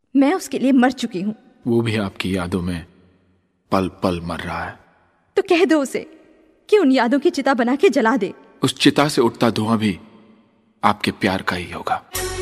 मैं उसके लिए मर चुकी हूँ। वो भी आपकी यादों में पल पल मर रहा है। तो कह दो उसे कि उन यादों की चिता बना के जला दे। उस चिता से उठता धुआं भी आपके प्यार का ही होगा।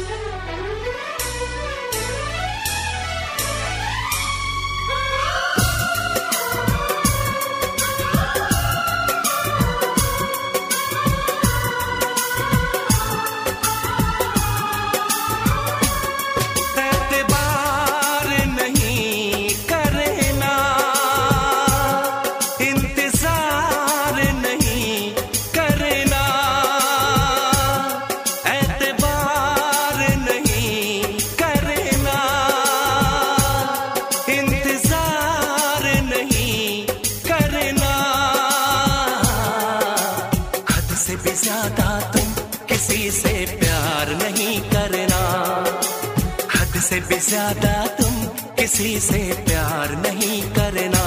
ज्यादा तुम किसी से प्यार नहीं करना, हद से भी ज्यादा तुम किसी से प्यार नहीं करना।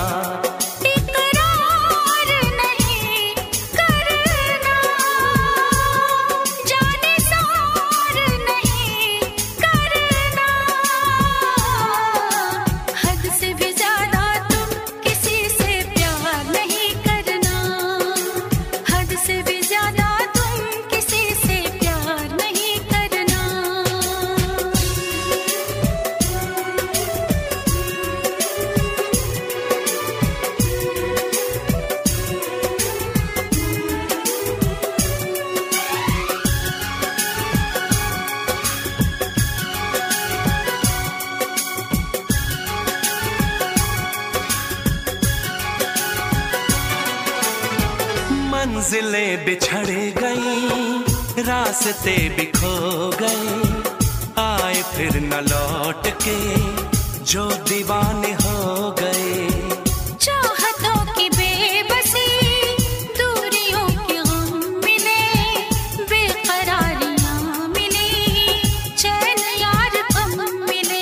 मंजिलें बिछड़ गई, रास्ते भी खो गए, आए फिर न लौट के जो दीवाने हो गए। चाहतों की बेबसी, दूरियों के गम मिले, बेकरारियां मिली, चैन यार कम मिले।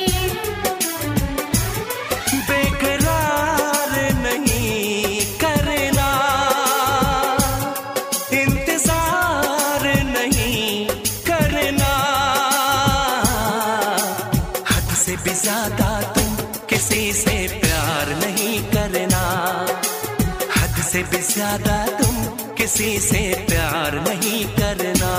बेकरार नहीं करना, इंतजार नहीं करना, हद से भी ज्यादा तुम किसी से प्यार नहीं करना, हद से भी ज्यादा तुम किसी से प्यार नहीं करना।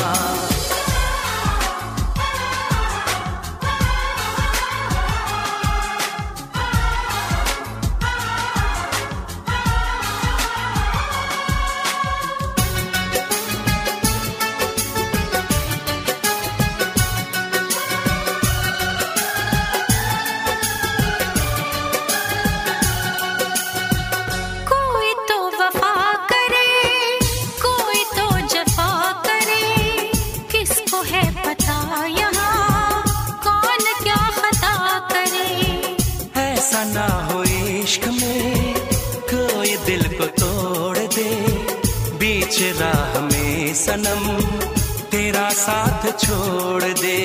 ऐसा ना हो इश्क में कोई दिल को तोड़ दे, बीच राह में सनम तेरा साथ छोड़ दे।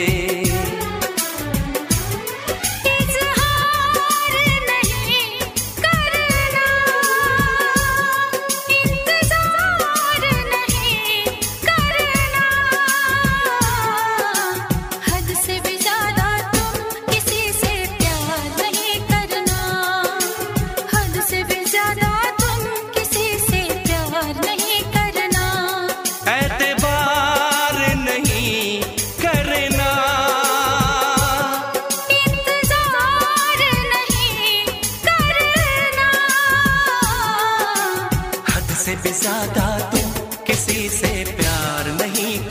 से भी ज्यादा तुम किसी से प्यार नहीं